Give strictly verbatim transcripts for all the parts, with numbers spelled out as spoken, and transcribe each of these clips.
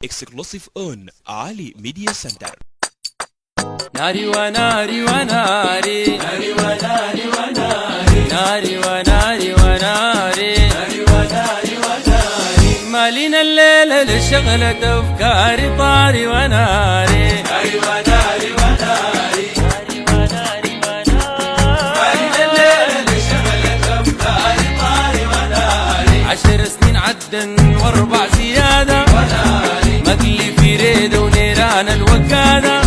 exclusive on Ali Media Center. ناري وناري وناري ناري وناري وناري ناري وناري وناري ناري وناري وناري مالينا الليلة لشغلة أفكاري طاري وناري ناري وناري وناري ناري وناري وناري مالينا الليلة لشغلة أفكاري طاري وناري عشر سنين عدن واربع زيادة وناري مقلي في ريدة ونيران الوكادة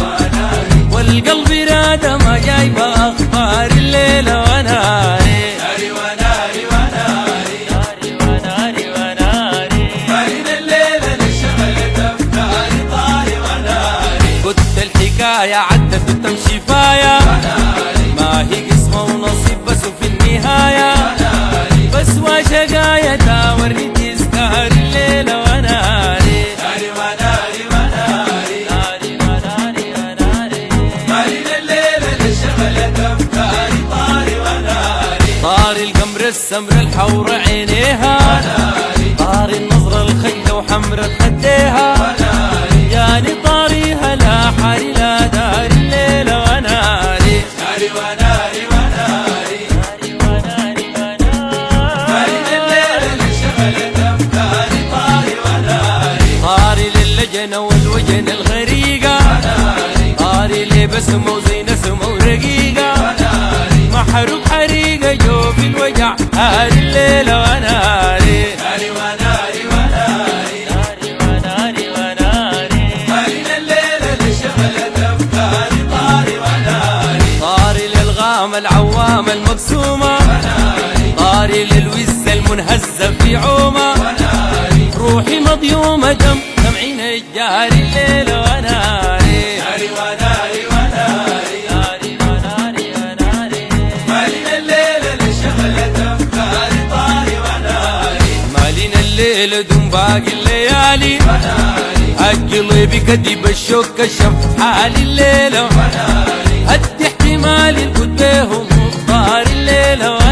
والقلب رادة ما جايبة أخبار الليلة وناري ناري وناري وناري ناري وناري وناري مالين الليلة لشغلة أفكاري طاري وناري قلت الحكاية عدت وتمشي فايا وناري ما هي قسمة ونصيب بس وفي النهاية وناري بس وشقاية تاوري تذكار الليلة وناري ناري وناري وناري ناري وناري وناري مالين الليلة لشغلة أفكاري طاري وناري طاري القمر السمر الحور عينيها وناري طاري النظرة الخيلة وحمرة خديها وناري جاني طاريها لا حاري لا داري الليلة وناري ناري وناري وناري ناري وناري وناري مالين الليلة لشغلة أفكاري طاري وناري طاري للجنة والوجن الغريقة وناري طاري لي بسمة وزي نسمة ورقيقة وناري محروق حريقة جوف الوجع هاري الليلة وناري ناري وناري وناري ناري وناري وناري مالين الليلة لشغلة أفكاري طاري وناري طاري للغام العوامة المبسومة وناري طاري للوزة المنهزة في عومة وناري روحي مضيومة دم دمعين الجاري الليلة وناري ناري وناري وناري ناري وناري وناري مالين الليلة لشغلة أفكاري طاري وناري مالين الليلة دون باقي الليالي وناري القلبي كدب الشوك كشف حالي الليلة وناري هدي احتمالي القد بيهم مختار الليلة وناري